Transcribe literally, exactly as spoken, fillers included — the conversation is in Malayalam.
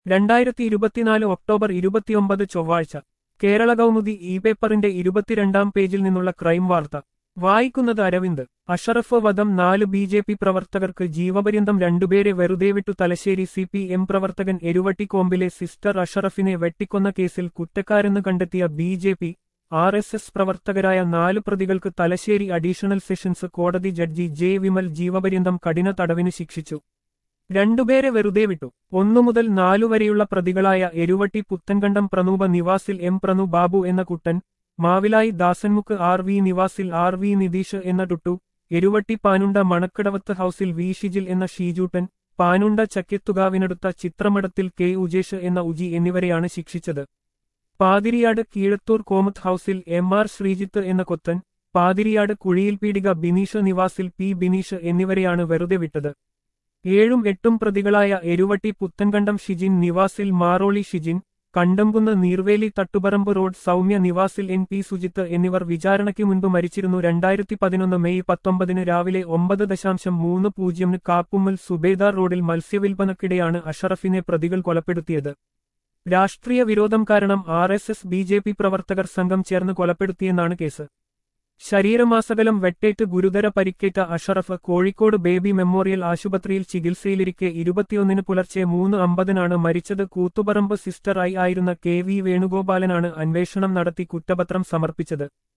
രണ്ടായിരത്തി ഇരുപത്തിനാല് ഒക്ടോബർ ഇരുപത്തിയൊമ്പത് ചൊവ്വാഴ്ച കേരള കൗമുദി ഇ പേപ്പറിന്റെ ഇരുപത്തിരണ്ടാം പേജിൽ നിന്നുള്ള ക്രൈം വാർത്ത വായിക്കുന്നത് അരവിന്ദ്. അഷറഫ് വധം നാല് ബി ജെ പി പ്രവർത്തകർക്ക് ജീവപര്യന്തം രണ്ടുപേരെ വെറുതെ വിട്ടു. തലശ്ശേരി സി പി എം പ്രവർത്തകൻ എരുവട്ടിക്കോമ്പിലെ സിസ്റ്റർ അഷറഫിനെ വെട്ടിക്കൊന്ന കേസിൽ കുറ്റക്കാരെന്ന് കണ്ടെത്തിയ B J P R S S പ്രവർത്തകരായ നാല് പ്രതികൾക്ക് തലശ്ശേരി അഡീഷണൽ സെഷൻസ് കോടതി ജഡ്ജി ജെ വിമൽ ജീവപര്യന്തം കഠിന തടവിന് ശിക്ഷിച്ചു. രണ്ടുപേരെ വെറുതെ വിട്ടു. ഒന്നു മുതൽ നാലു വരെയുള്ള പ്രതികളായ എരുവട്ടി പുത്തൻകണ്ടം പ്രനൂപ നിവാസിൽ എം പ്രനു ബാബു എന്ന കുട്ടൻ, മാവിലായി ദാസൻമുക്ക് ആർ വി നിവാസിൽ ആർ വി നിതീഷ് എന്ന ടുട്ടു, എരുവട്ടി പാനുണ്ട മണക്കടവത്ത് ഹൌസിൽ വി ഷിജിൽ എന്ന ഷീജൂട്ടൻ, പാനുണ്ട ചക്കിത്തുകാവിനടുത്ത ചിത്രമടത്തിൽ കെ ഉജേഷ് എന്ന ഉജി എന്നിവരെയാണ് ശിക്ഷിച്ചത്. പാതിരിയാട് കീഴത്തൂർ കോമത്ത് ഹൌസിൽ എം ആർ ശ്രീജിത്ത് എന്ന കൊത്തൻ, പാതിരിയാട് കുഴിയിൽ പീടിക ബിനീഷ് നിവാസിൽ പി ബിനീഷ് എന്നിവരെയാണ് വെറുതെ വിട്ടത്. ഏഴും എട്ടും പ്രതികളായ എരുവട്ടി പുത്തൻകണ്ടം ഷിജിൻ നിവാസിൽ മാറോളി ഷിജിൻ, കണ്ടംകുന്ന് നീർവേലി തട്ടുപറമ്പ് റോഡ് സൗമ്യ നിവാസിൽ എൻ പി സുജിത്ത് എന്നിവർ വിചാരണയ്ക്ക് മുൻപ് മരിച്ചിരുന്നു. രണ്ടായിരത്തി പതിനൊന്ന് മെയ് പത്തൊമ്പതിന് രാവിലെ ഒമ്പത് ദശാംശം മൂന്ന് പൂജ്യമിന് കാപ്പുമ്മൽ സുബേദാർ റോഡിൽ മത്സ്യവിൽപ്പനക്കിടെയാണ് അഷറഫിനെ പ്രതികൾ കൊലപ്പെടുത്തിയത്. രാഷ്ട്രീയ വിരോധം കാരണം R S S B J P പ്രവർത്തകർ സംഘം ചേർന്ന് കൊലപ്പെടുത്തിയെന്നാണ് കേസ്. ശരീരമാസകലം വെട്ടേറ്റ് ഗുരുതര പരിക്കേറ്റ അഷറഫ് കോഴിക്കോട് ബേബി മെമ്മോറിയൽ ആശുപത്രിയിൽ ചികിത്സയിലിരിക്കെ ഇരുപത്തിയൊന്നിന് പുലർച്ചെ മൂന്ന് അമ്പതിനാണ് മരിച്ചത്. കൂത്തുപറമ്പ് സിസ്റ്റർ ഐ ആയിരുന്ന കെ വി വേണുഗോപാലനാണ് അന്വേഷണം നടത്തി കുറ്റപത്രം സമർപ്പിച്ചത്.